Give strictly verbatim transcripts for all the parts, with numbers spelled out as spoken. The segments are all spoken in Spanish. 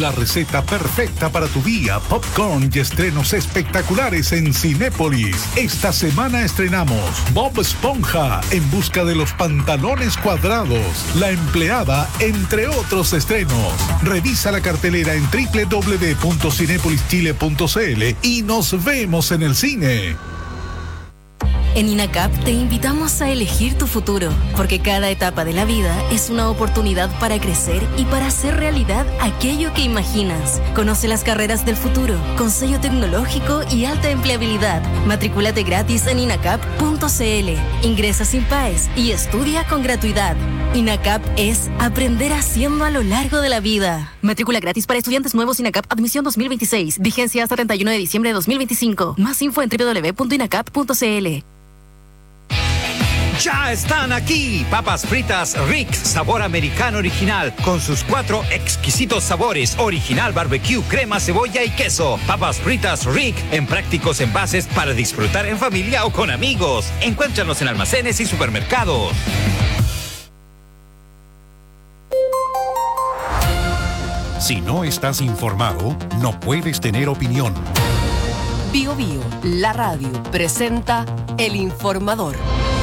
la receta perfecta para tu día, popcorn y estrenos espectaculares en Cinépolis. Esta semana estrenamos Bob Esponja en busca de los pantalones cuadrados, La empleada, entre otros estrenos. Revisa la cartelera en doble u doble u doble u punto cinépolis chile punto c l y nos vemos en el cine. En INACAP te invitamos a elegir tu futuro, porque cada etapa de la vida es una oportunidad para crecer y para hacer realidad aquello que imaginas. Conoce las carreras del futuro, con sello tecnológico y alta empleabilidad. Matricúlate gratis en inacap punto c l. Ingresa sin P A E S y estudia con gratuidad. INACAP es aprender haciendo a lo largo de la vida. Matrícula gratis para estudiantes nuevos INACAP Admisión dos mil veintiséis. Vigencia hasta treinta y uno de diciembre de dos mil veinticinco. Más info en doble u doble u doble u punto inacap punto c l. Ya están aquí, papas fritas Rick, sabor americano original, con sus cuatro exquisitos sabores, original, barbecue, crema, cebolla y queso. Papas fritas Rick, en prácticos envases para disfrutar en familia o con amigos. Encuéntranos en almacenes y supermercados. Si no estás informado, no puedes tener opinión. Bio Bio, la radio, presenta El Informador.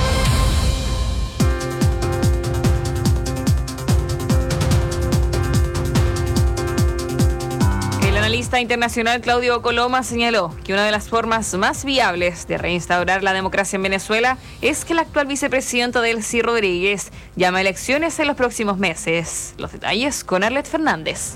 El analista internacional Claudio Coloma señaló que una de las formas más viables de reinstaurar la democracia en Venezuela es que el actual vicepresidente Delcy Rodríguez llame a elecciones en los próximos meses. Los detalles con Arlet Fernández.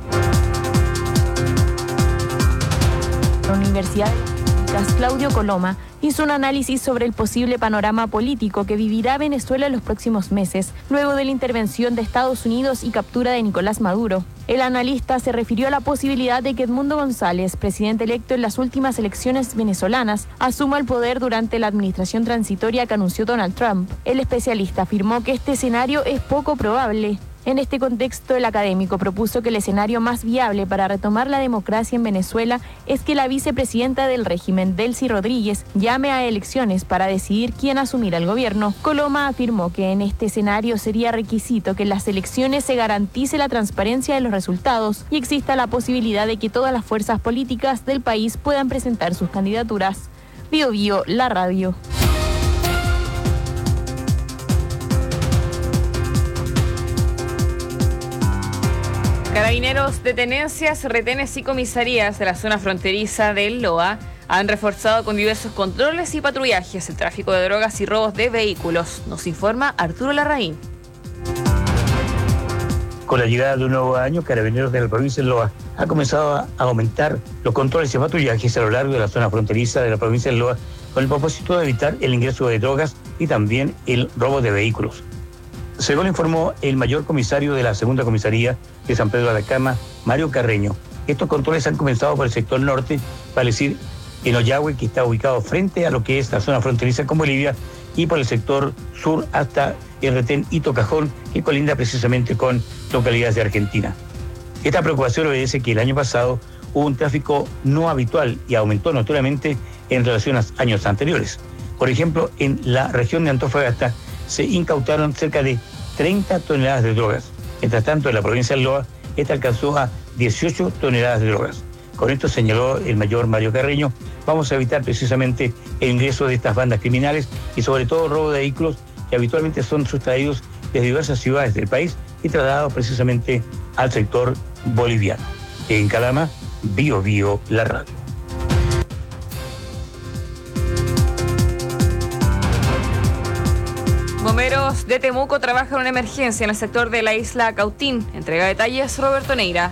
La Universidad de Claudio Coloma hizo un análisis sobre el posible panorama político que vivirá Venezuela en los próximos meses, luego de la intervención de Estados Unidos y captura de Nicolás Maduro. El analista se refirió a la posibilidad de que Edmundo González, presidente electo en las últimas elecciones venezolanas, asuma el poder durante la administración transitoria que anunció Donald Trump. El especialista afirmó que este escenario es poco probable. En este contexto, el académico propuso que el escenario más viable para retomar la democracia en Venezuela es que la vicepresidenta del régimen, Delcy Rodríguez, llame a elecciones para decidir quién asumirá el gobierno. Coloma afirmó que en este escenario sería requisito que en las elecciones se garantice la transparencia de los resultados y exista la posibilidad de que todas las fuerzas políticas del país puedan presentar sus candidaturas. Bio Bio, la radio. Carabineros de tenencias, retenes y comisarías de la zona fronteriza del Loa han reforzado con diversos controles y patrullajes el tráfico de drogas y robos de vehículos. Nos informa Arturo Larraín. Con la llegada de un nuevo año, Carabineros de la provincia del Loa ha comenzado a aumentar los controles y patrullajes a lo largo de la zona fronteriza de la provincia del Loa con el propósito de evitar el ingreso de drogas y también el robo de vehículos. Según informó el mayor comisario de la segunda comisaría de San Pedro de Atacama, Mario Carreño, estos controles han comenzado por el sector norte, vale decir, en Ollagüe, que está ubicado frente a lo que es la zona fronteriza con Bolivia, y por el sector sur hasta el retén Hito Cajón, que colinda precisamente con localidades de Argentina. Esta preocupación obedece que el año pasado hubo un tráfico no habitual y aumentó notoriamente en relación a años anteriores. Por ejemplo, en la región de Antofagasta se incautaron cerca de treinta toneladas de drogas. Mientras tanto, en la provincia del Loa, esta alcanzó a dieciocho toneladas de drogas. Con esto, señaló el mayor Mario Carreño, vamos a evitar precisamente el ingreso de estas bandas criminales y sobre todo robo de vehículos que habitualmente son sustraídos de diversas ciudades del país y trasladados precisamente al sector boliviano. En Calama, Bio Bio, la radio. Bomberos de Temuco trabajan en una emergencia en el sector de la isla Cautín. Entrega detalles Roberto Neira.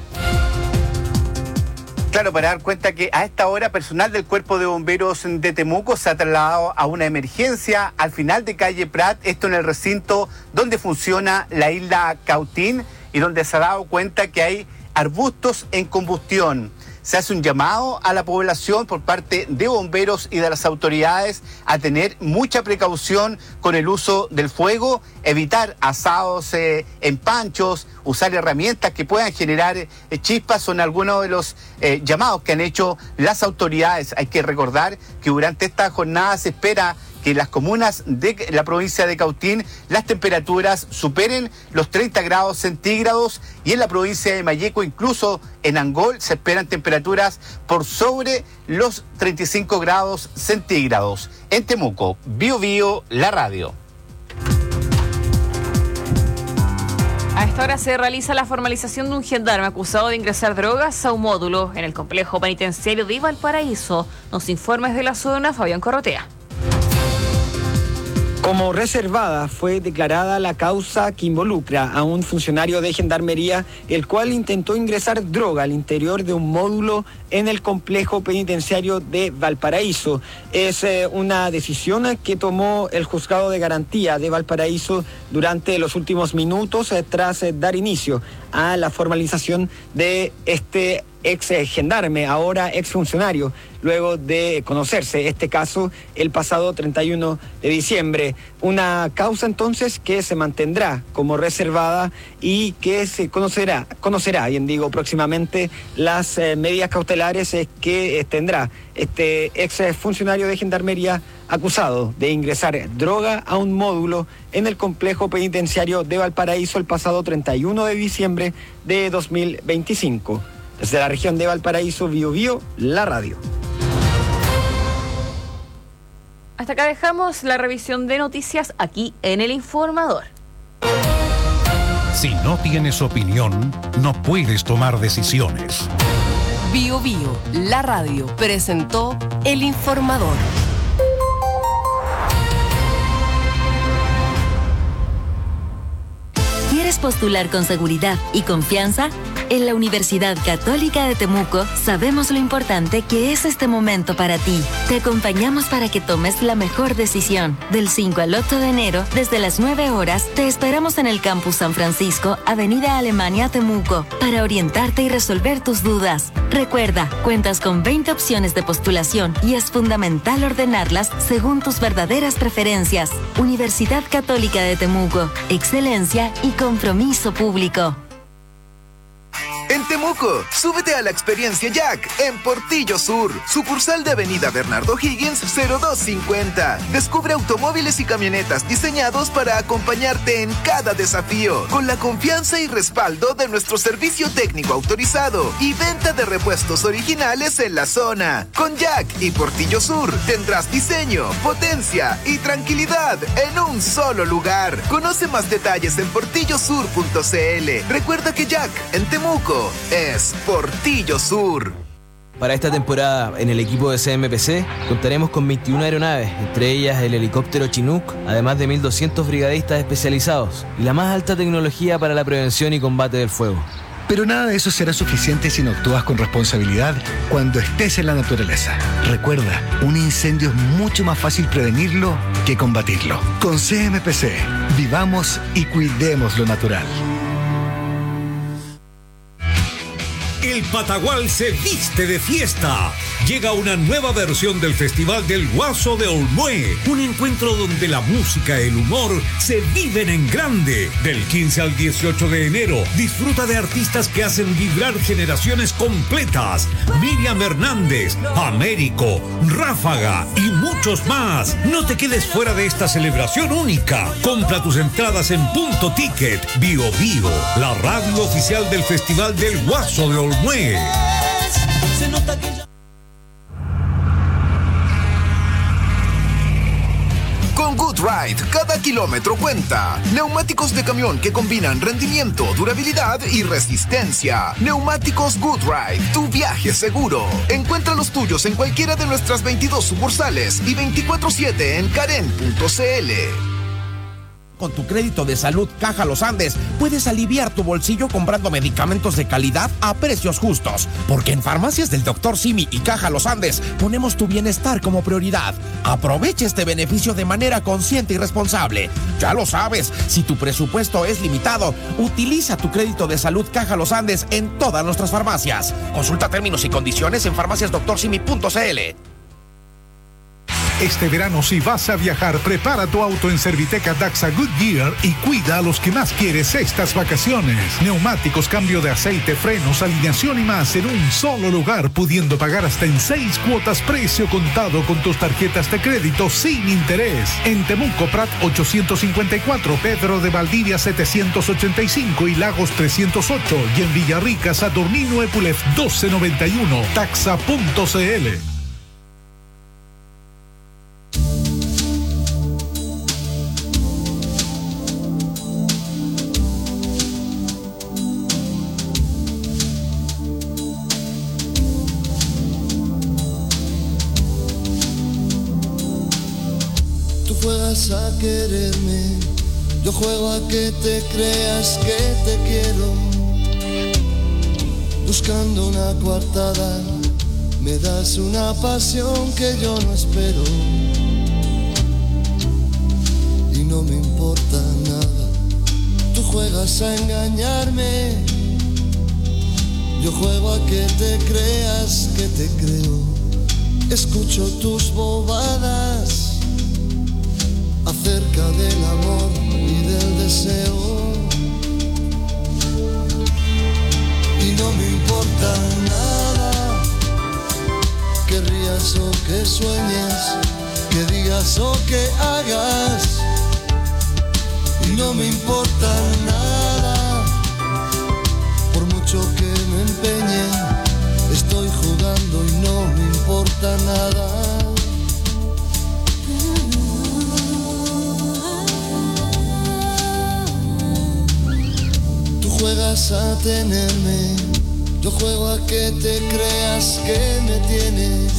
Claro, para dar cuenta que a esta hora personal del Cuerpo de Bomberos de Temuco se ha trasladado a una emergencia al final de calle Prat, esto en el recinto donde funciona la isla Cautín y donde se ha dado cuenta que hay arbustos en combustión. Se hace un llamado a la población por parte de bomberos y de las autoridades a tener mucha precaución con el uso del fuego, evitar asados eh, en panchos, usar herramientas que puedan generar eh, chispas, son algunos de los eh, llamados que han hecho las autoridades. Hay que recordar que durante esta jornada se espera que en las comunas de la provincia de Cautín las temperaturas superen los treinta grados centígrados y en la provincia de Malleco, incluso en Angol, se esperan temperaturas por sobre los treinta y cinco grados centígrados. En Temuco, Bio Bio, la radio. A esta hora se realiza la formalización de un gendarme acusado de ingresar drogas a un módulo en el complejo penitenciario de Valparaíso. Nos informes de la zona, Fabián Corrotea. Como reservada fue declarada la causa que involucra a un funcionario de gendarmería, el cual intentó ingresar droga al interior de un módulo en el complejo penitenciario de Valparaíso. Es eh, una decisión que tomó el juzgado de garantía de Valparaíso durante los últimos minutos eh, tras eh, dar inicio a la formalización de este ex gendarme, ahora ex funcionario, luego de conocerse este caso el pasado treinta y uno de diciembre. Una causa entonces que se mantendrá como reservada y que se conocerá, conocerá, bien digo, próximamente las eh, medidas cautelares eh, que eh, tendrá este ex funcionario de gendarmería acusado de ingresar droga a un módulo en el complejo penitenciario de Valparaíso el pasado treinta y uno de diciembre de dos mil veinticinco. Desde la región de Valparaíso, Bio Bio, la radio. Hasta acá dejamos la revisión de noticias aquí en El Informador. Si no tienes opinión, no puedes tomar decisiones. Bio Bio, la radio, presentó El Informador. ¿Quieres postular con seguridad y confianza? En la Universidad Católica de Temuco sabemos lo importante que es este momento para ti. Te acompañamos para que tomes la mejor decisión. Del cinco al ocho de enero, desde las nueve horas, te esperamos en el Campus San Francisco, Avenida Alemania, Temuco, para orientarte y resolver tus dudas. Recuerda, cuentas con veinte opciones de postulación y es fundamental ordenarlas según tus verdaderas preferencias. Universidad Católica de Temuco, excelencia y compromiso público. En Temuco, súbete a la experiencia Jack en Portillo Sur, sucursal de Avenida Bernardo Higgins cero dos cincuenta. Descubre automóviles y camionetas diseñados para acompañarte en cada desafío, con la confianza y respaldo de nuestro servicio técnico autorizado y venta de repuestos originales en la zona. Con Jack y Portillo Sur tendrás diseño, potencia y tranquilidad en un solo lugar. Conoce más detalles en portillo sur punto c l. Recuerda que Jack en Temuco es Portillo Sur. Para esta temporada, en el equipo de C M P C, contaremos con veintiuna aeronaves, entre ellas el helicóptero Chinook, además de mil doscientos brigadistas especializados y la más alta tecnología para la prevención y combate del fuego. Pero nada de eso será suficiente si no actúas con responsabilidad cuando estés en la naturaleza. Recuerda, un incendio es mucho más fácil prevenirlo que combatirlo. Con C M P C, vivamos y cuidemos lo natural. El Patagual se viste de fiesta. Llega una nueva versión del Festival del Guaso de Olmué. Un encuentro donde la música y el humor se viven en grande. Del quince al dieciocho de enero, disfruta de artistas que hacen vibrar generaciones completas. Miriam Hernández, Américo, Ráfaga y muchos más. No te quedes fuera de esta celebración única. Compra tus entradas en Punto Ticket. Bio Bio, la radio oficial del Festival del Guaso de Olmué. Se nota que ya... Con GoodRide, cada kilómetro cuenta. Neumáticos de camión que combinan rendimiento, durabilidad y resistencia. Neumáticos GoodRide, tu viaje seguro. Encuentra los tuyos en cualquiera de nuestras veintidós sucursales y veinticuatro siete en karen punto c l. Con tu crédito de salud Caja Los Andes puedes aliviar tu bolsillo comprando medicamentos de calidad a precios justos. Porque en Farmacias del doctor Simi y Caja Los Andes ponemos tu bienestar como prioridad. Aprovecha este beneficio de manera consciente y responsable. Ya lo sabes, si tu presupuesto es limitado, utiliza tu crédito de salud Caja Los Andes en todas nuestras farmacias. Consulta términos y condiciones en farmacias doctor simi punto c l. Este verano, si vas a viajar, prepara tu auto en Serviteca Daxa Goodyear y cuida a los que más quieres estas vacaciones. Neumáticos, cambio de aceite, frenos, alineación y más en un solo lugar, pudiendo pagar hasta en seis cuotas precio contado con tus tarjetas de crédito sin interés. En Temuco, Prat ochocientos cincuenta y cuatro, Pedro de Valdivia setecientos ochenta y cinco y Lagos trescientos ocho. Y en Villarrica, Saturnino Epulef doce noventa y uno. Taxa punto c l. A quererme, yo juego a que te creas que te quiero. Buscando una coartada, me das una pasión que yo no espero. Y no me importa nada, tú juegas a engañarme. Yo juego a que te creas que te creo. Escucho tus bobadas acerca del amor y del deseo, y no me importa nada que rías o que sueñes, que digas o que hagas, y no me importa nada, por mucho que me empeñe, estoy jugando y no me importa nada. Juegas a tenerme, yo juego a que te creas que me tienes.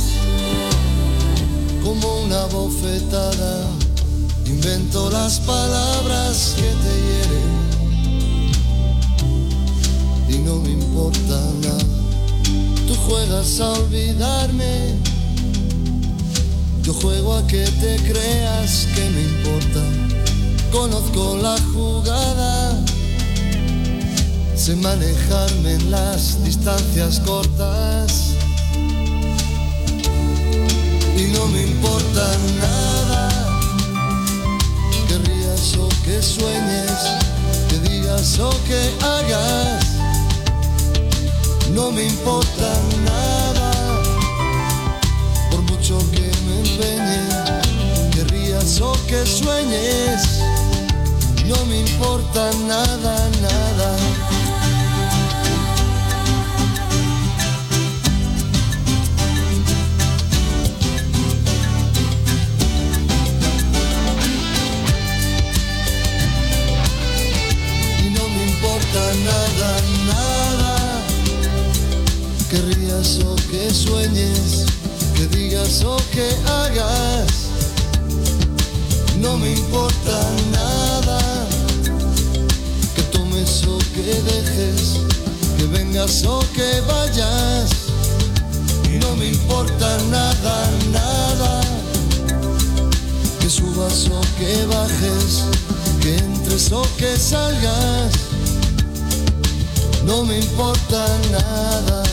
Como una bofetada, invento las palabras que te hieren. Y no me importa nada, tú juegas a olvidarme. Yo juego a que te creas que me importa. Conozco la jugada, sé manejarme en las distancias cortas. Y no me importa nada que rías o que sueñes, que digas o que hagas. No me importa nada, por mucho que me empeñe, que rías o que sueñes. No me importa nada, nada. Nada, nada, que rías o que sueñes, que digas o que hagas. No me importa nada, que tomes o que dejes, que vengas o que vayas. No me importa nada, nada, que subas o que bajes, que entres o que salgas. No me importa nada.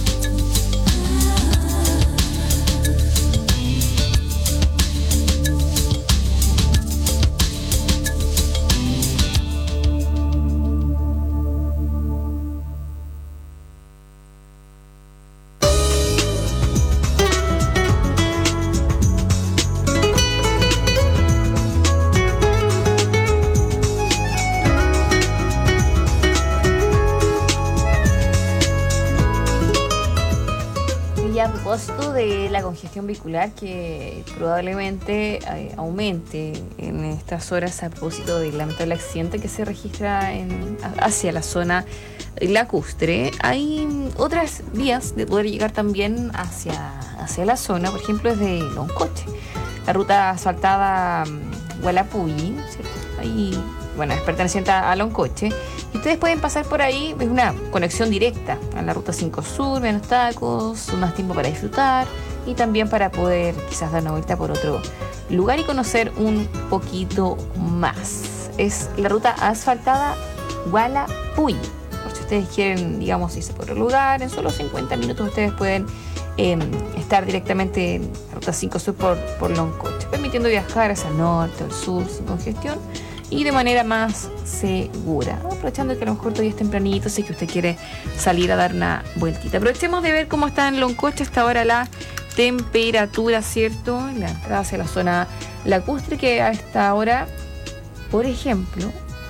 De la congestión vehicular que probablemente eh, aumente en estas horas a propósito del lamentable accidente que se registra en, hacia la zona lacustre. Hay otras vías de poder llegar también hacia, hacia la zona, por ejemplo desde Loncoche, la ruta asfaltada Gualapulli, ¿cierto? Ahí, bueno, es perteneciente a Loncoche. Y ustedes pueden pasar por ahí, es una conexión directa a la ruta cinco Sur, menos tacos, más tiempo para disfrutar y también para poder quizás dar una vuelta por otro lugar y conocer un poquito más. Es la ruta asfaltada Gualapulli. Por si ustedes quieren, digamos, irse por el lugar, en solo cincuenta minutos ustedes pueden eh, estar directamente en la ruta Ruta cinco Sur por, por Loncoche, permitiendo viajar hacia el norte o el sur sin congestión y de manera más segura. Aprovechando que a lo mejor todavía es tempranito, si que usted quiere salir a dar una vueltita. Aprovechemos de ver cómo está en Loncoche hasta ahora la temperatura, ¿cierto? La entrada hacia la zona lacustre, que a esta hora, por ejemplo,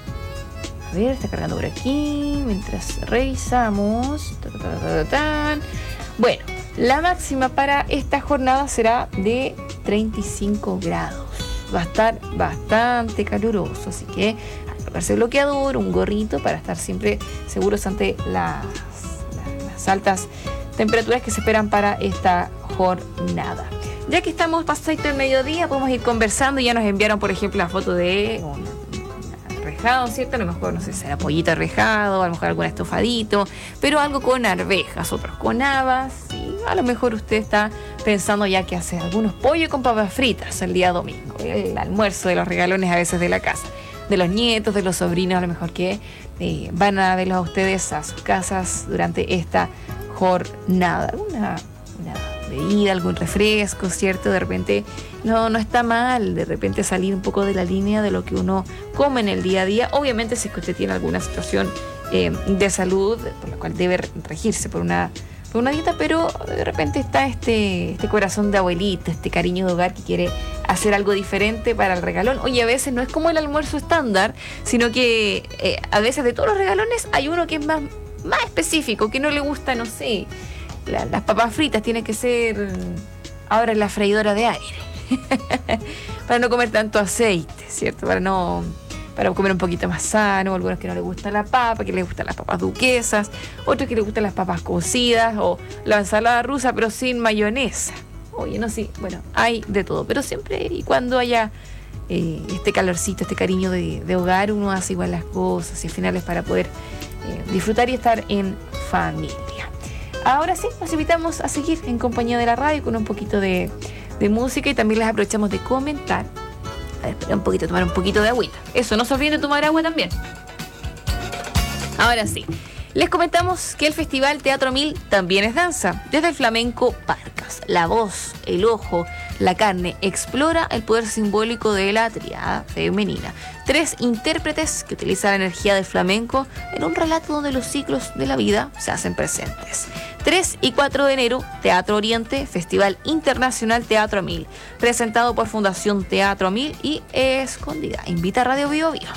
a ver, está cargando por aquí, mientras revisamos. Ta, ta, ta, ta, ta. Bueno, la máxima para esta jornada será de treinta y cinco grados. Va a estar bastante caluroso, así que a colocarse bloqueador, un gorrito para estar siempre seguros ante las, las, las altas temperaturas que se esperan para esta jornada. Ya que estamos pasando el mediodía, podemos ir conversando. Ya nos enviaron, por ejemplo, la foto de un rejado, ¿cierto? A lo mejor, no sé, será pollito rejado, a lo mejor algún estofadito, pero algo con arvejas, otros con habas, y a lo mejor usted está pensando ya que hacer algunos pollos con papas fritas el día domingo, el almuerzo de los regalones a veces de la casa, de los nietos, de los sobrinos, a lo mejor que eh, van a verlos a ustedes a sus casas durante esta jornada. Una, una bebida, algún refresco, ¿cierto? De repente no, no está mal, de repente salir un poco de la línea de lo que uno come en el día a día. Obviamente si es que usted tiene alguna situación eh, de salud, por la cual debe regirse por una, por una dieta, pero de repente está este, este corazón de abuelita, este cariño de hogar que quiere hacer algo diferente para el regalón. Oye, a veces no es como el almuerzo estándar, sino que eh, a veces de todos los regalones hay uno que es más, más específico, que no le gusta, no sé, la, las papas fritas, tiene que ser ahora en la freidora de aire. Para no comer tanto aceite, ¿cierto? Para no para comer un poquito más sano. Algunos que no les gusta la papa, que les gustan las papas duquesas, otros que les gustan las papas cocidas o la ensalada rusa pero sin mayonesa. Oye, no, sí, bueno, hay de todo, pero siempre y cuando haya eh, este calorcito, este cariño de, de hogar, uno hace igual las cosas y al final es para poder eh, disfrutar y estar en familia. Ahora sí, los invitamos a seguir en compañía de la radio con un poquito de de música y también les aprovechamos de comentar. A ver, espera un poquito, tomar un poquito de agüita. Eso, no se olviden de tomar agua también. Ahora sí, les comentamos que el Festival Teatro Mil también es danza. Desde el flamenco Parcas, la voz, el ojo, la carne, explora el poder simbólico de la triada femenina. Tres intérpretes que utilizan la energía del flamenco en un relato donde los ciclos de la vida se hacen presentes. tres y cuatro de enero, Teatro Oriente, Festival Internacional Teatro Mil, presentado por Fundación Teatro Mil y Escondida. Invita a Radio Bio Bio.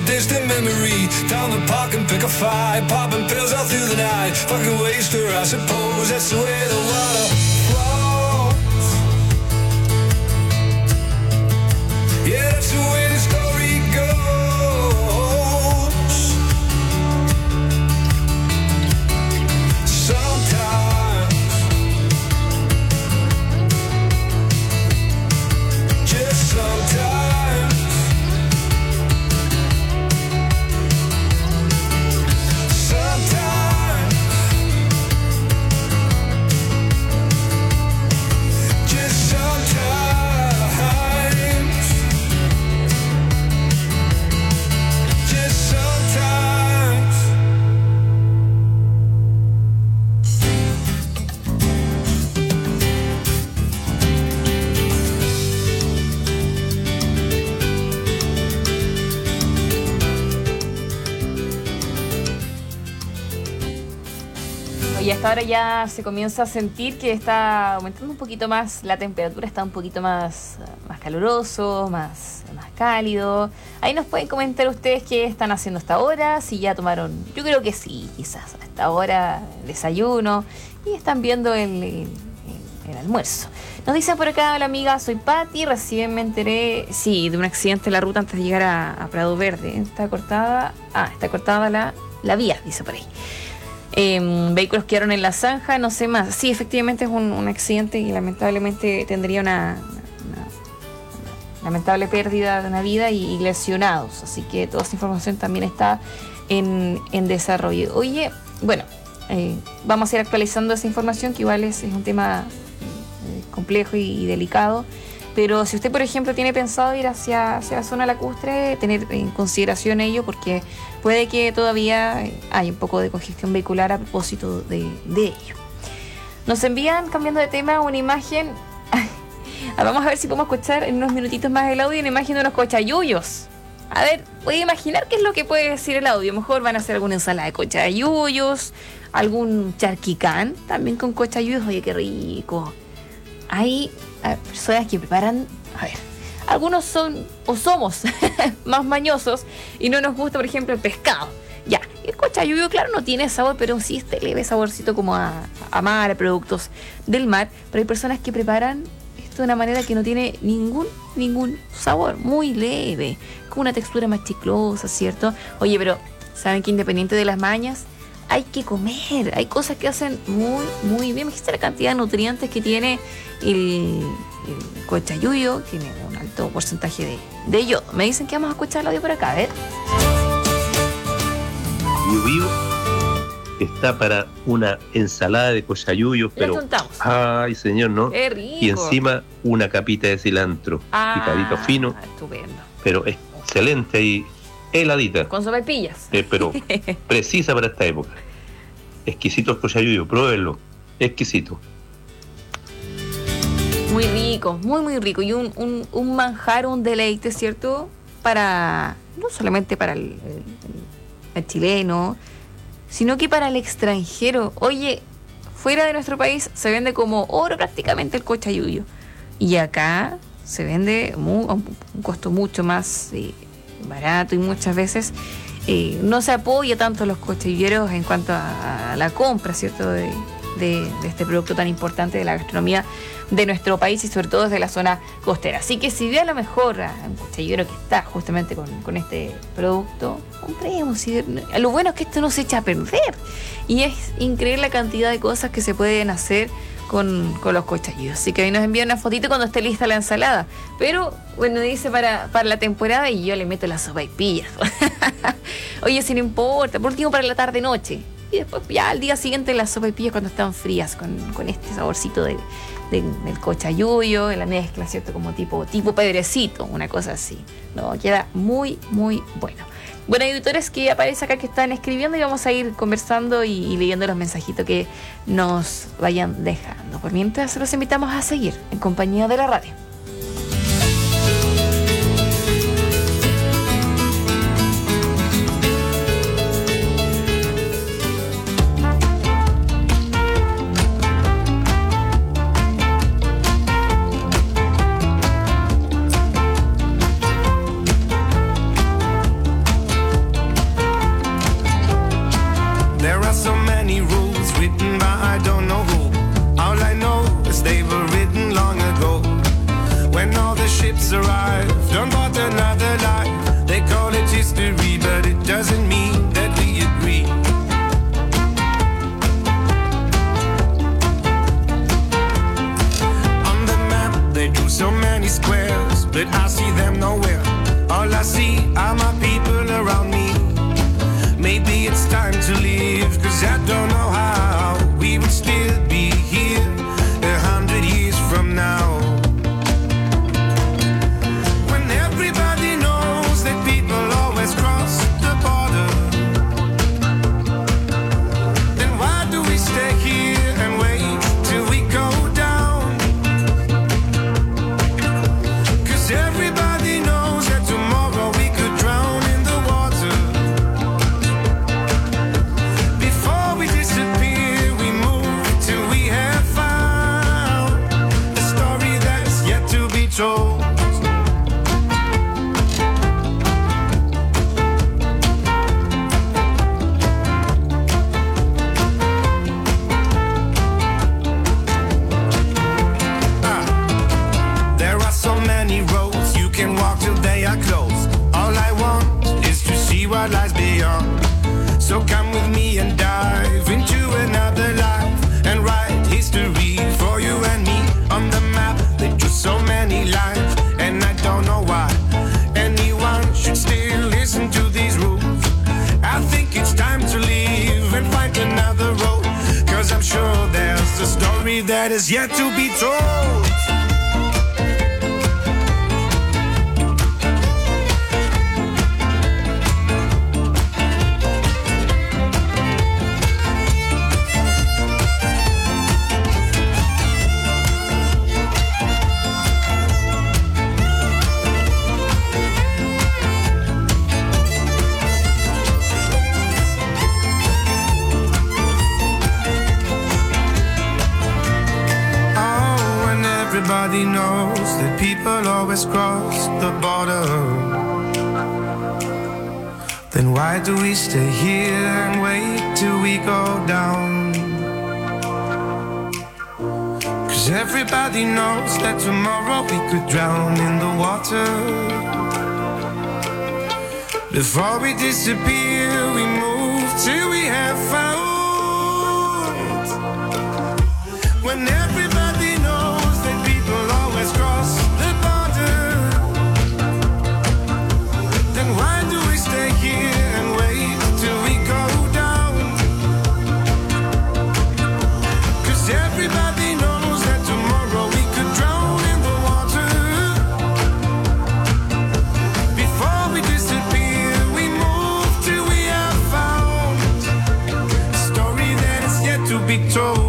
distant memory. Down the park and pick a fight, popping pills all through the night. Fucking waster, I suppose that's the way the water flows. Yeah, that's the way the story goes. Sometimes, just sometimes, sometimes, just sometimes, just sometimes. Y hasta ahora ya se comienza a sentir que está aumentando un poquito más la temperatura, está un poquito más, más caluroso, más, más cálido. Ahí nos pueden comentar ustedes qué están haciendo hasta ahora, si ya tomaron, yo creo que sí, quizás hasta ahora desayuno y están viendo el, el, el almuerzo. Nos dicen por acá, hola amiga, soy Patti, recién me enteré, sí, de un accidente en la ruta antes de llegar a, a Prado Verde. Está cortada, ah, está cortada la, la vía, dice por ahí. Eh, vehículos quedaron en la zanja, no sé más. Sí, efectivamente es un, un accidente y lamentablemente tendría una, una, una lamentable pérdida de una vida y, y lesionados. Así que toda esa información también está en, en desarrollo. Oye, bueno, eh, vamos a ir actualizando esa información, que igual es, es un tema eh, complejo y, y delicado. Pero si usted, por ejemplo, tiene pensado ir hacia, hacia la zona lacustre, tener en consideración ello, porque puede que todavía hay un poco de congestión vehicular a propósito de, de ello. Nos envían, cambiando de tema, una imagen. Vamos a ver si podemos escuchar en unos minutitos más el audio, una imagen de unos cochayuyos. A ver, voy a imaginar qué es lo que puede decir el audio. A lo mejor van a hacer alguna ensalada de cochayuyos, algún charquicán también con cochayuyos. Oye, qué rico. Hay personas que preparan, a ver, algunos son o somos más mañosos y no nos gusta, por ejemplo, el pescado. Ya, el cochayuyo, claro, no tiene sabor, pero sí este leve saborcito como a, a mar, a productos del mar. Pero hay personas que preparan esto de una manera que no tiene ningún, ningún sabor, muy leve, con una textura más chiclosa, ¿cierto? Oye, pero ¿saben que independiente de las mañas, hay que comer? Hay cosas que hacen muy, muy bien. Me dijiste la cantidad de nutrientes que tiene el, el cochayuyo, tiene un alto porcentaje de, de yodo. Me dicen que vamos a escuchar el audio por acá, a ver. Bio Bio está para una ensalada de cochayuyos, pero ay señor, ¿no? Qué rico. Y encima una capita de cilantro, ah, picadito fino, estupendo, pero excelente y heladita. Con sopaipillas. Eh, pero precisa para esta época. Exquisito el cochayuyo, pruébenlo. Exquisito. Muy rico, muy muy rico. Y un, un, un manjar, un deleite, ¿cierto? Para, no solamente para el, el, el chileno, sino que para el extranjero. Oye, fuera de nuestro país se vende como oro prácticamente el cochayuyo. Y acá se vende muy, a un costo mucho más eh, barato, y muchas veces eh, no se apoya tanto a los cochayuyeros en cuanto a, a la compra, ¿cierto? De, de, de este producto tan importante de la gastronomía de nuestro país y sobre todo desde la zona costera. Así que si ve a lo mejor a un cochayuero que está justamente con, con este producto, compremos. Y lo bueno es que esto no se echa a perder y es increíble la cantidad de cosas que se pueden hacer con, con los cochayuros. Así que ahí nos envían una fotito cuando esté lista la ensalada. Pero, bueno, dice para, para la temporada y yo le meto las sopaipillas. Oye, si no importa, por último para la tarde-noche. Y después ya al día siguiente las sopaipillas cuando están frías, con, con este saborcito de, de, del cochayuyo, en la mezcla, ¿cierto? Como tipo, tipo pedrecito, una cosa así. No, queda muy, muy bueno. Bueno, hay auditores que aparecen acá que están escribiendo y vamos a ir conversando y, y leyendo los mensajitos que nos vayan dejando. Por mientras, los invitamos a seguir en compañía de la radio. There are so many rules written by I don't know who. All I know is they were written long ago. When all the ships arrived on board another life, they call it history, but it doesn't mean that we agree. On the map they drew so many squares, but I see them nowhere. All I see are my people around me. Maybe it's time to leave, cause I don't know how we would still be here a hundred years from now. When everybody knows that people always cross the border, then why do we stay here and wait till we go down? Cause everybody knows that tomorrow we could drown in the water. Before we disappear, we move till we have found a story that's yet to be told. Ah, there are so many roads you can walk till they are closed. All I want is to see what lies beyond. So come with me and dive into another life and write history for you and me. On the map they drew so many lines, and I don't know why anyone should still listen to these rules. I think it's time to leave and find another road, cause I'm sure there's a story that is yet to be told. Oh, and everybody knows that people always cross the border. Then why do we stay here and wait till we go down? Cause everybody knows that tomorrow we could drown in the water. Before we disappear, we move till we have found. When everybody knows that people always cross the border, then why do we stay here and wait till we go down? Cause everybody knows that tomorrow we could drown in the water. Before we disappear, we move till we have found a story that is yet to be told.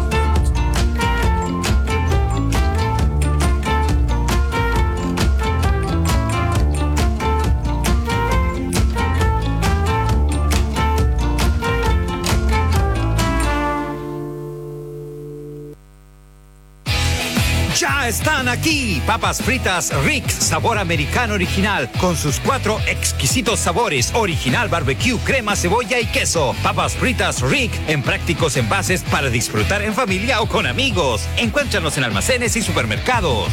Ya están aquí, papas fritas Rick, sabor americano original, con sus cuatro exquisitos sabores, original barbecue, crema, cebolla y queso. Papas fritas Rick, en prácticos envases para disfrutar en familia o con amigos. Encuéntranos en almacenes y supermercados.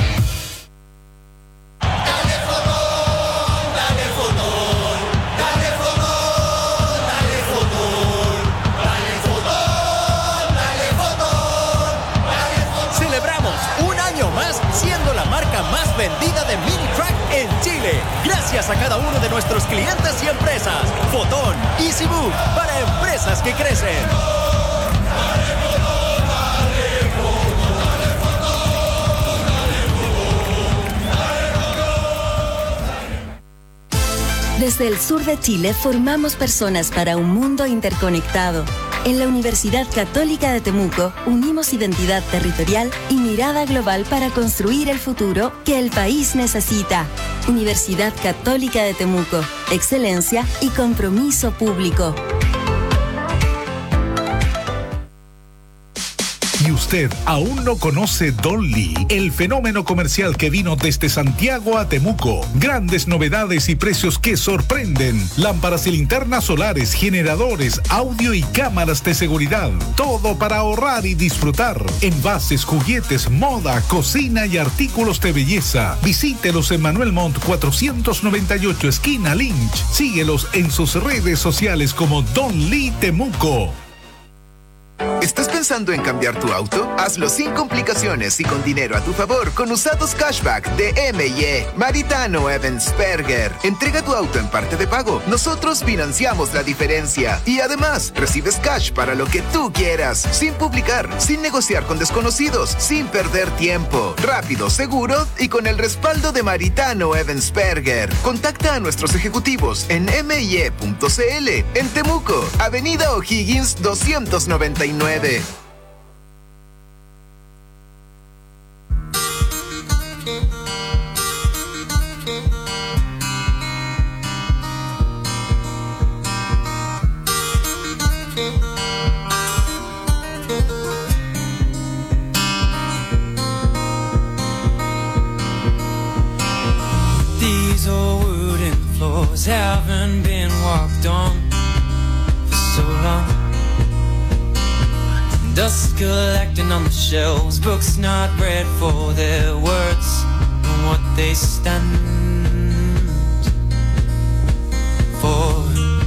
Vendida de mini track en Chile, gracias a cada uno de nuestros clientes y empresas. Fotón, EasyMove, para empresas que crecen. Desde el sur de Chile formamos personas para un mundo interconectado. En la Universidad Católica de Temuco unimos identidad territorial y mirada global para construir el futuro que el país necesita. Universidad Católica de Temuco, excelencia y compromiso público. ¿Y usted aún no conoce Don Lee, el fenómeno comercial que vino desde Santiago a Temuco? Grandes novedades y precios que sorprenden. Lámparas y linternas solares, generadores, audio y cámaras de seguridad. Todo para ahorrar y disfrutar. Envases, juguetes, moda, cocina y artículos de belleza. Visítelos en Manuel Montt cuatrocientos noventa y ocho, esquina Lynch. Síguelos en sus redes sociales como Don Lee Temuco. ¿Estás pensando en cambiar tu auto? Hazlo sin complicaciones y con dinero a tu favor con Usados Cashback de M y E. Maritano Evansperger. Entrega tu auto en parte de pago. Nosotros financiamos la diferencia. Y además, recibes cash para lo que tú quieras. Sin publicar, sin negociar con desconocidos, sin perder tiempo. Rápido, seguro y con el respaldo de Maritano Evansperger. Contacta a nuestros ejecutivos en m y e punto c l. En Temuco, Avenida O'Higgins doscientos noventa y nueve. These old wooden floors haven't been walked on for so long. Dust collecting on the shelves, books not read for their words and what they stand for.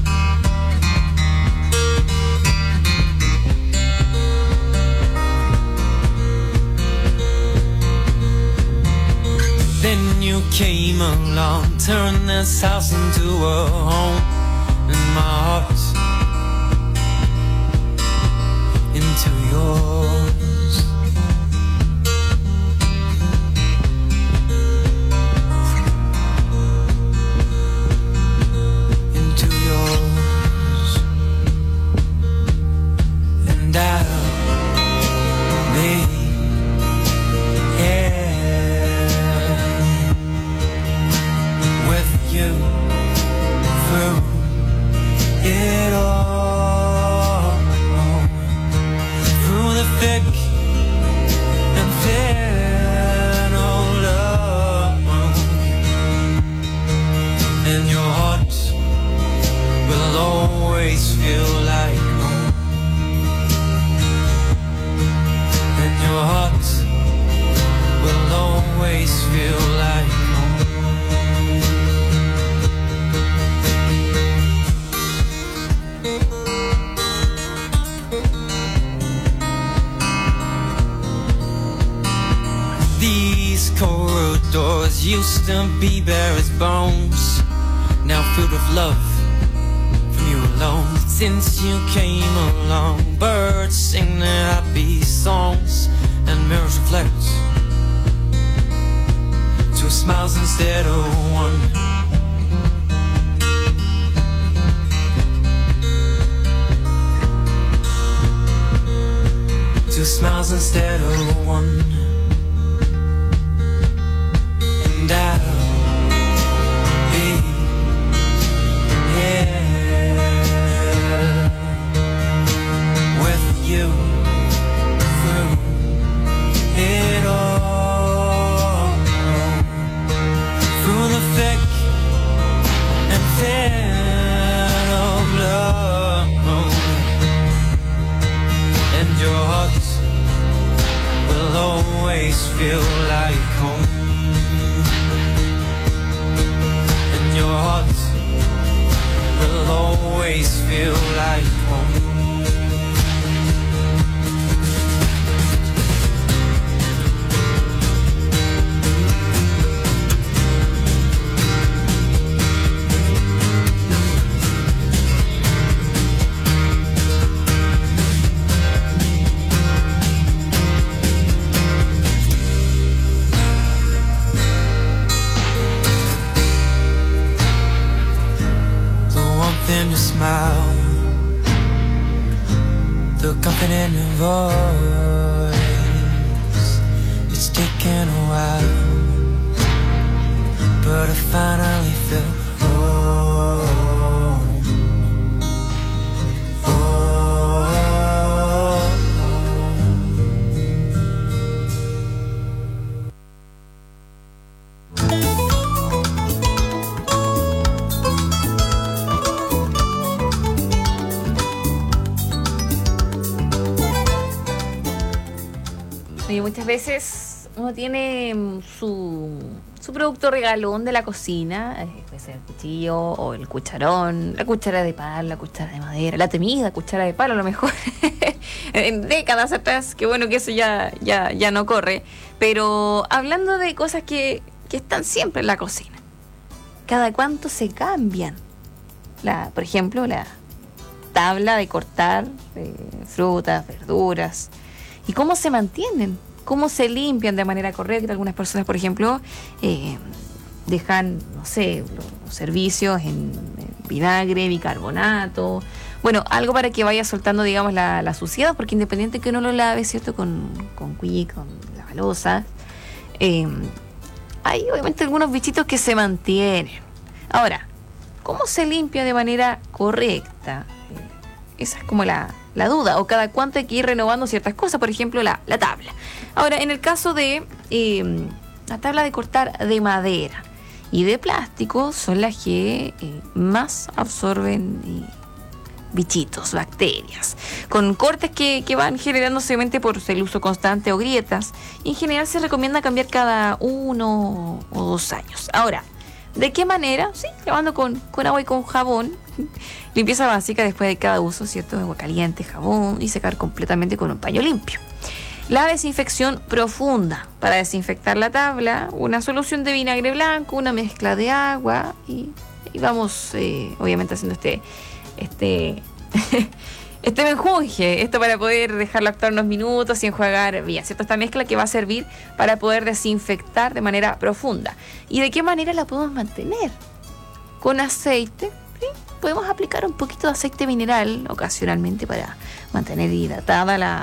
Then you came along, turned this house into a home, and my heart into yours. Into yours. And I'll be here with you through it all. Thick and thin, oh love, and your heart will always feel like home, and your heart will always feel like home. Corridors used to be bare as bones, now filled with love from you alone. Since you came along, birds sing their happy songs and mirrors reflect two smiles instead of one. Two smiles instead of one. And I'll be here with you through it all, through the thick and thin of love, and your heart will always feel like home. Your heart will always feel like home. To smile, the confident voice. It's taken a while, but I finally feel home. Oh, Y muchas veces uno tiene su, su producto regalón de la cocina, eh, puede ser el cuchillo o el cucharón, la cuchara de palo, la cuchara de madera, la temida cuchara de palo a lo mejor. En décadas atrás, que bueno que eso ya, ya, ya no corre. Pero hablando de cosas que, que están siempre en la cocina, ¿cada cuánto se cambian? La, por ejemplo, la tabla de cortar eh, frutas, verduras. ¿Y cómo se mantienen? ¿Cómo se limpian de manera correcta? Algunas personas, por ejemplo, eh, dejan, no sé, los servicios en, en vinagre, bicarbonato. Bueno, algo para que vaya soltando, digamos, la, la suciedad, porque independiente que uno lo lave, ¿cierto? Con, con quick, con la balosa, eh, hay obviamente algunos bichitos que se mantienen. Ahora, ¿cómo se limpia de manera correcta? Esa es como la, la duda. O cada cuánto hay que ir renovando ciertas cosas, por ejemplo, la, la tabla. Ahora, en el caso de eh, la tabla de cortar de madera y de plástico, son las que eh, más absorben eh, bichitos, bacterias, con cortes que, que van generándose obviamente por el uso constante o grietas. Y en general se recomienda cambiar cada uno o dos años. Ahora, ¿de qué manera? Sí, lavando con, con agua y con jabón. Limpieza básica después de cada uso, ¿cierto? Agua caliente, jabón y secar completamente con un paño limpio. La desinfección profunda. Para desinfectar la tabla, una solución de vinagre blanco, una mezcla de agua y, y vamos, eh, obviamente, haciendo este este este menjunje, esto para poder dejarlo actuar unos minutos y enjuagar bien, ¿cierto? Esta mezcla que va a servir para poder desinfectar de manera profunda. ¿Y de qué manera la podemos mantener? Con aceite, ¿sí? Podemos aplicar un poquito de aceite mineral ocasionalmente para mantener hidratada la,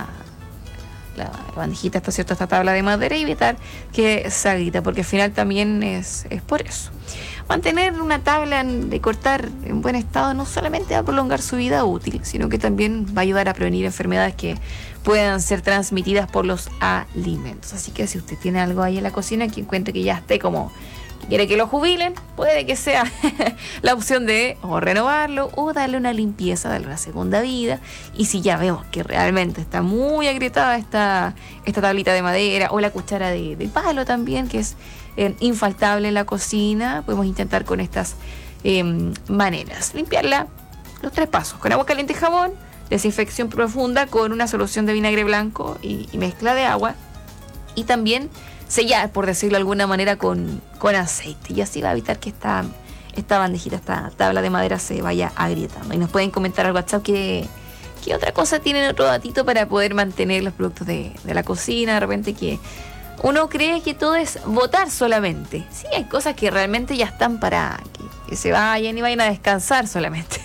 la bandejita, esta, ¿cierto? Esta tabla de madera y evitar que se agrieta, porque al final también es, es por eso. Mantener una tabla de cortar en buen estado no solamente va a prolongar su vida útil, sino que también va a ayudar a prevenir enfermedades que puedan ser transmitidas por los alimentos. Así que si usted tiene algo ahí en la cocina que encuentre que ya esté como que quiere que lo jubilen, puede que sea la opción de o renovarlo o darle una limpieza, darle una segunda vida. Y si ya vemos que realmente está muy agrietada esta, esta tablita de madera o la cuchara de, de palo también, que es eh, infaltable en la cocina, podemos intentar con estas eh, maneras. Limpiarla, los tres pasos, con agua caliente y jabón, desinfección profunda con una solución de vinagre blanco y, y mezcla de agua, y también sellar, por decirlo de alguna manera, con, con aceite, y así va a evitar que esta, esta bandejita, esta tabla de madera se vaya agrietando. Y nos pueden comentar al WhatsApp que, que otra cosa tienen, otro datito para poder mantener los productos de, de la cocina. De repente que uno cree que todo es botar solamente. Sí, hay cosas que realmente ya están para que, que se vayan y vayan a descansar solamente.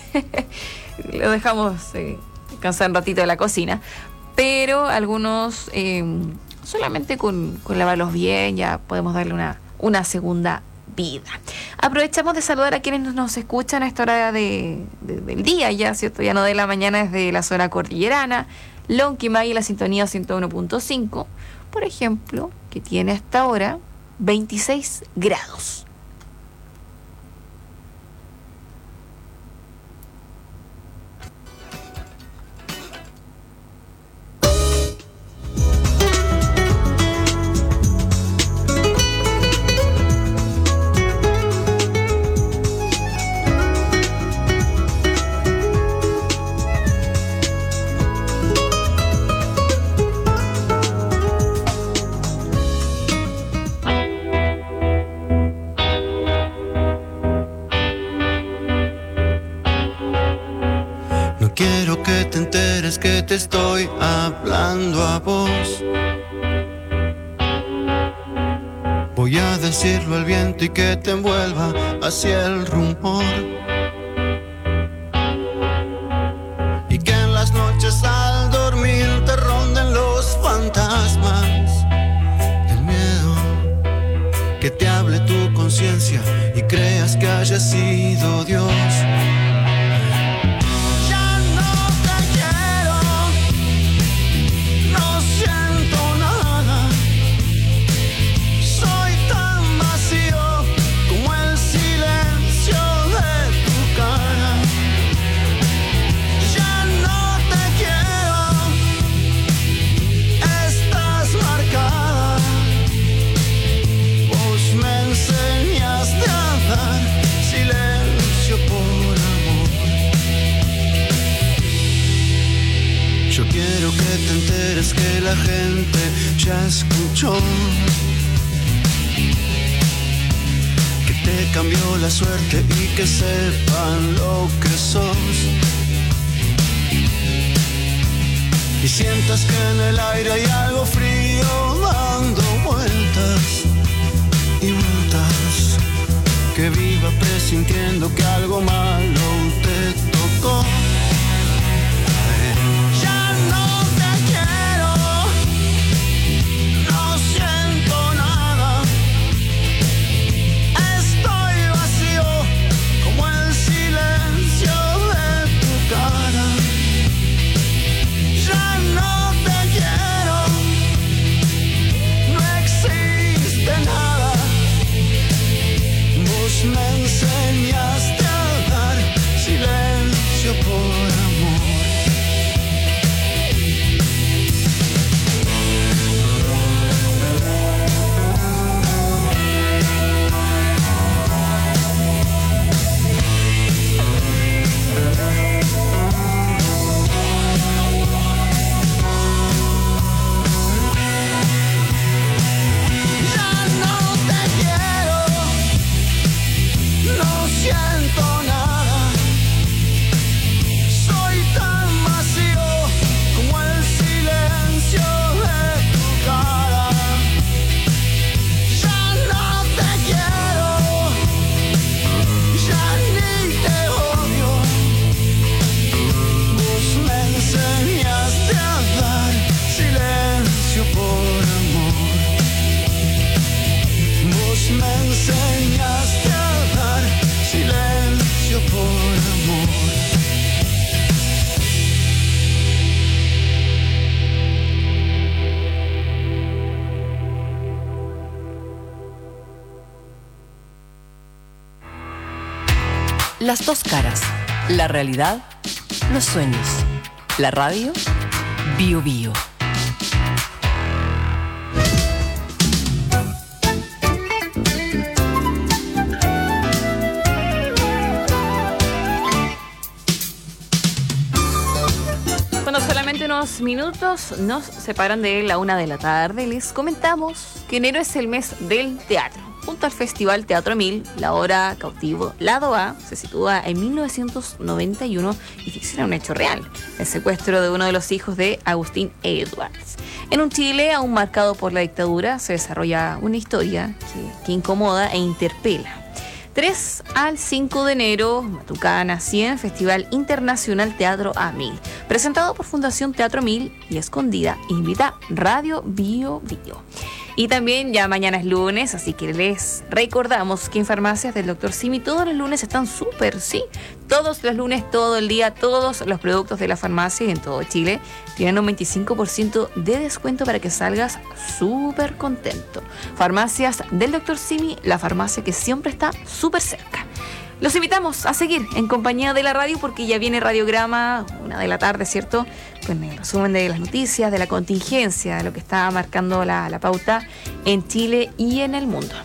Lo dejamos eh, descansar un ratito de la cocina, pero algunos eh, solamente con, con lavarlos bien ya podemos darle una, una segunda vida. Aprovechamos de saludar a quienes nos escuchan a esta hora de, de, del día ya, ¿cierto? Ya no de la mañana, desde la zona cordillerana, Lonquimay, la sintonía ciento uno punto cinco, por ejemplo, que tiene hasta ahora veintiséis grados. Que te estoy hablando a vos. Voy a decirlo al viento y que te envuelva hacia el rumor. Y que en las noches al dormir te ronden los fantasmas del miedo. Que te hable tu conciencia y creas que haya sido Dios. Yo quiero que te enteres que la gente ya escuchó, que te cambió la suerte y que sepan lo que sos. Y sientas que en el aire hay algo frío dando vueltas y vueltas, que viva presintiendo que algo malo te tocó. Ya no te quiero, no siento nada, estoy vacío como el silencio de tu cara. Ya no te quiero, no existe nada. Vos me enseñaste a dar silencio por amor. Siento nada, soy tan vacío como el silencio de tu cara. Ya no te quiero, ya ni te odio. Vos me enseñaste a dar silencio por amor. Vos me enseñaste a dar silencio por amor. Las dos caras, la realidad, los sueños. La radio, Bio Bio. Unos minutos nos separan de la una de la tarde. Les comentamos que enero es el mes del teatro. Junto al Festival Teatro Mil, la obra Cautivo Lado A se sitúa en mil novecientos noventa y uno y ficciona un hecho real: el secuestro de uno de los hijos de Agustín Edwards. En un Chile aún marcado por la dictadura se desarrolla una historia que, que incomoda e interpela. tres al cinco de enero, Matucana cien, Festival Internacional Teatro A Mil, presentado por Fundación Teatro Mil y Escondida, invita Radio Bio Bio. Y también ya mañana es lunes, así que les recordamos que en Farmacias del doctor Simi todos los lunes están súper, sí. Todos los lunes, todo el día, todos los productos de la farmacia en todo Chile tienen un veinticinco por ciento de descuento para que salgas súper contento. Farmacias del doctor Simi, la farmacia que siempre está súper cerca. Los invitamos a seguir en compañía de la radio porque ya viene Radiograma, una de la tarde, ¿cierto? Con el resumen de las noticias, de la contingencia, de lo que está marcando la, la pauta en Chile y en el mundo.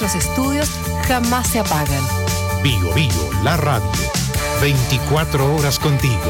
nuestros estudios jamás se apagan. Bio Bio, la radio. veinticuatro horas contigo.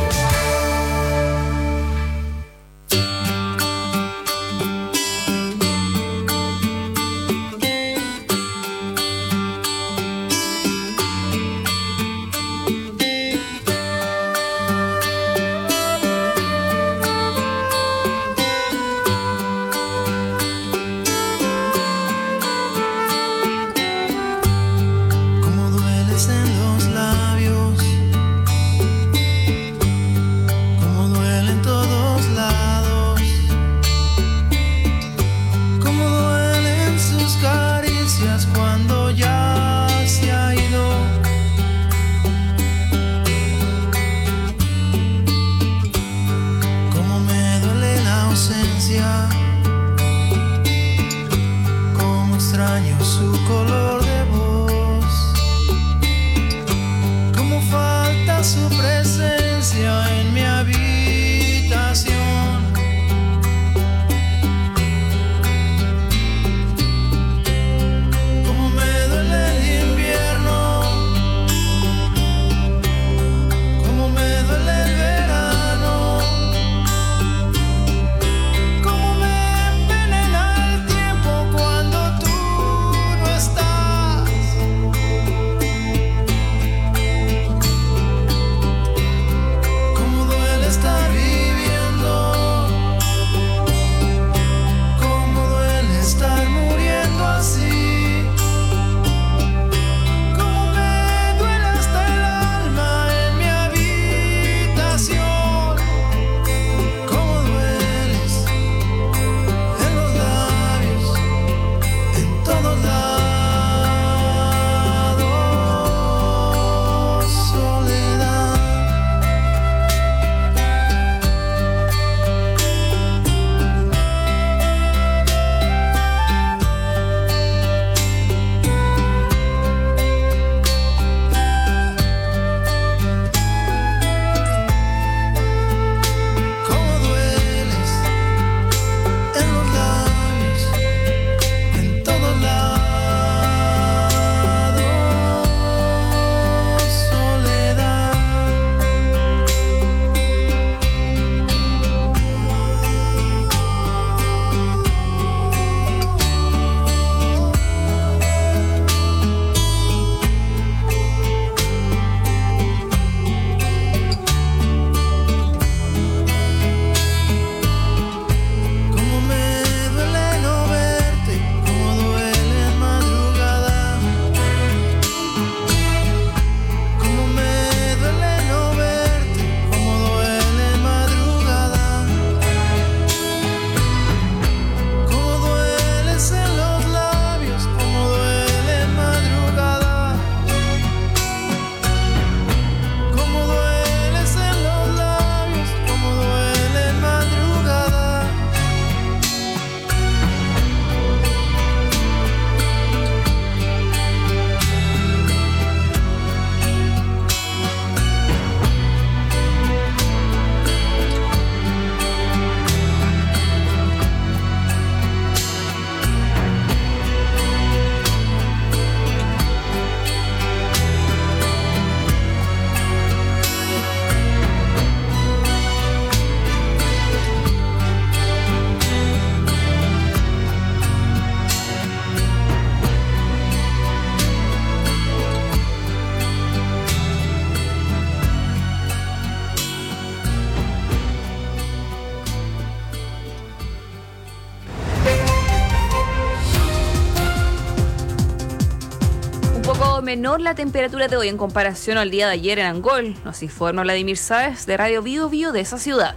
menor la temperatura de hoy en comparación al día de ayer en Angol. Nos informa Vladimir Sáez de Radio Bio Bio de esa ciudad.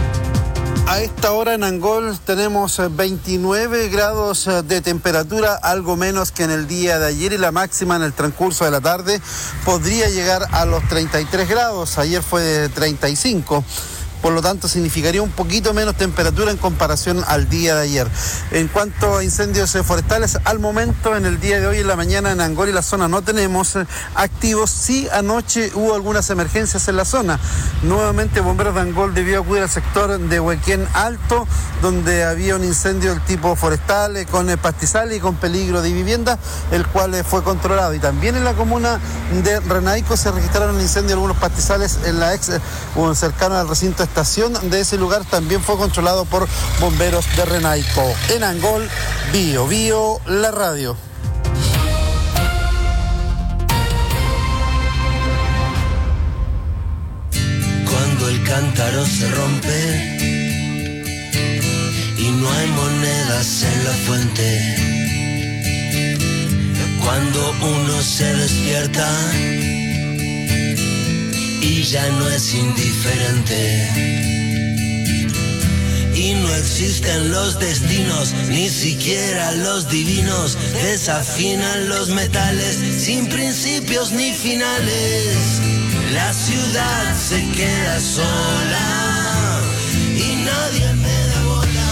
A esta hora en Angol tenemos veintinueve grados de temperatura, algo menos que en el día de ayer, y la máxima en el transcurso de la tarde podría llegar a los treinta y tres grados. Ayer fue de treinta y cinco. por lo tanto significaría un poquito menos temperatura en comparación al día de ayer. En cuanto a incendios forestales, al momento en el día de hoy en la mañana en Angol y la zona no tenemos eh, activos. Sí, anoche hubo algunas emergencias en la zona. Nuevamente bomberos de Angol debió acudir al sector de Huequén Alto, donde había un incendio del tipo forestal eh, con eh, pastizales y con peligro de vivienda, el cual eh, fue controlado. Y también en la comuna de Renaico se registraron incendios de algunos pastizales en la ex, eh, cercano al recinto estación de ese lugar, también fue controlado por bomberos de Renaico. En Angol, Bio Bio, la radio. Cuando el cántaro se rompe y no hay monedas en la fuente, cuando uno se despierta y ya no es indiferente, y no existen los destinos, ni siquiera los divinos, desafinan los metales sin principios ni finales. La ciudad se queda sola y nadie me da bola.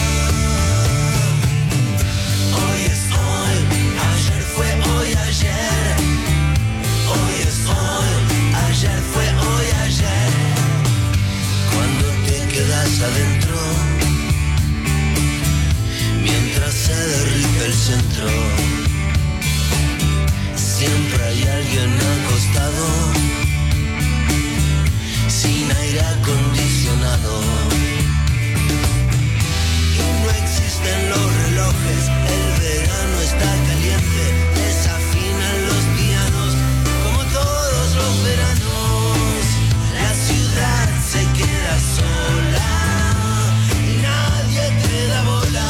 Hoy es hoy, ayer fue hoy ayer. Hoy es hoy, ayer fue hoy ayer. Cuando te quedas adentro, mientras se derrite el centro, siempre hay alguien acostado, sin aire acondicionado. Y no existen los relojes, el verano está caliente, desafinan los pianos como todos los veranos. La ciudad se queda sola y nadie te da bola.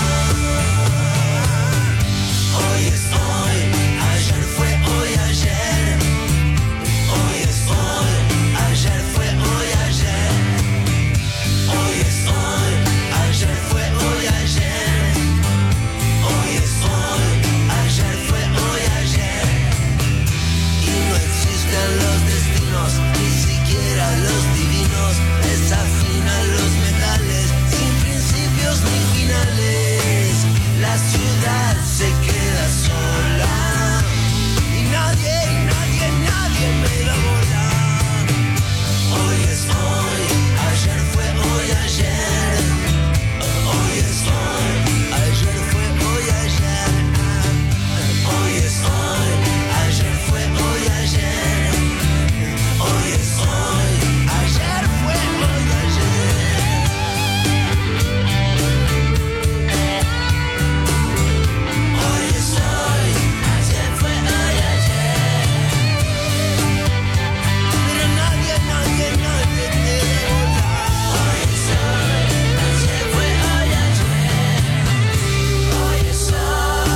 Hoy es hoy, ayer fue hoy ayer. Hoy es hoy, ayer fue hoy ayer. Hoy es hoy, ayer fue hoy ayer. Hoy es hoy, ayer fue hoy ayer. Y no existen los destinos, ni siquiera los divinos, desafinan los metales sin principios ni finales. La ciudad se queda sola y nadie, nadie, nadie me da bola. Hoy es hoy, ayer fue hoy ayer. Hoy es hoy, ayer fue hoy ayer. Hoy es hoy, ayer fue hoy ayer. Hoy es hoy, ayer fue hoy ayer. Hoy es hoy, ayer fue hoy ayer. Pero nadie, nadie, nadie te da bola. Hoy es hoy, ayer fue hoy ayer. Hoy es hoy.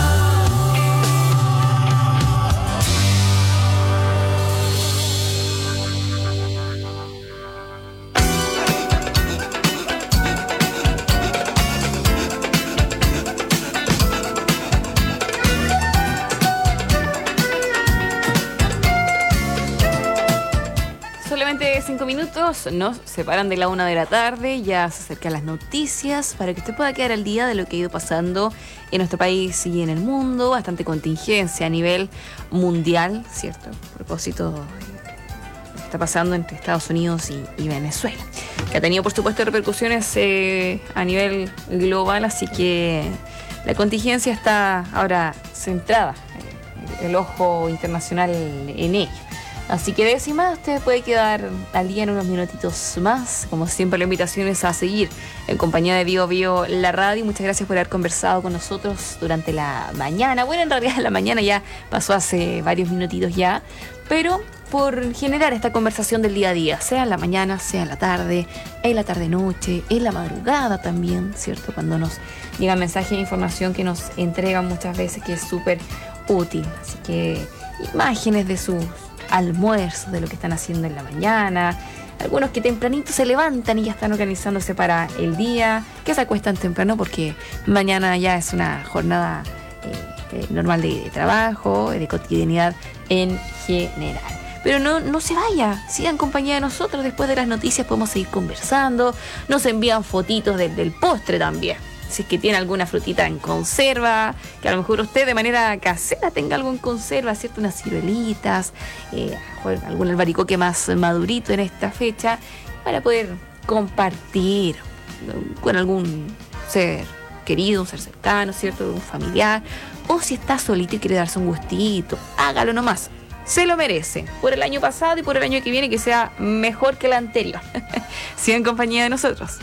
Solamente cinco minutos nos separan de la una de la tarde, ya se acercan las noticias para que usted pueda quedar al día de lo que ha ido pasando en nuestro país y en el mundo. Bastante contingencia a nivel mundial, ¿cierto? A propósito de lo que está pasando entre Estados Unidos y, y Venezuela, que ha tenido por supuesto repercusiones eh, a nivel global, así que la contingencia está ahora centrada, eh, el ojo internacional en ella. Así que de sin más, usted puede quedar al día en unos minutitos más. Como siempre, la invitación es a seguir en compañía de Bio Bio la radio. Muchas gracias por haber conversado con nosotros durante la mañana. Bueno, en realidad la mañana ya pasó hace varios minutitos ya, pero por generar esta conversación del día a día, sea en la mañana, sea en la tarde, en la tarde-noche, en la madrugada también, ¿cierto? Cuando nos llegan mensajes e información que nos entregan muchas veces, que es súper útil. Así que imágenes de sus almuerzos, de lo que están haciendo en la mañana, algunos que tempranito se levantan y ya están organizándose para el día, que se acuestan temprano porque mañana ya es una jornada eh, eh, normal de, de trabajo, de cotidianidad en general. Pero no, no se vaya, sigan en compañía de nosotros. Después de las noticias podemos seguir conversando. Nos envían fotitos de, del postre también. Si es que tiene alguna frutita en conserva, que a lo mejor usted de manera casera tenga algo en conserva, ¿cierto? Unas ciruelitas, eh, algún albaricoque más madurito en esta fecha, para poder compartir con algún ser querido, un ser cercano, ¿cierto? Un familiar. O si está solito y quiere darse un gustito, hágalo nomás. Se lo merece. Por el año pasado y por el año que viene, que sea mejor que el anterior. Sigan en compañía de nosotros.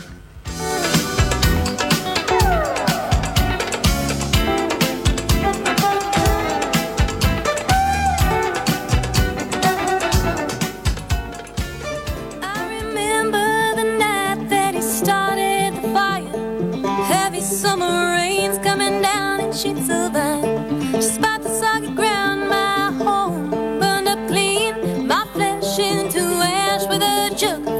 Summer rains coming down in sheets of ice. Just about the soggy ground, my home burned up clean. My flesh into ash with a jug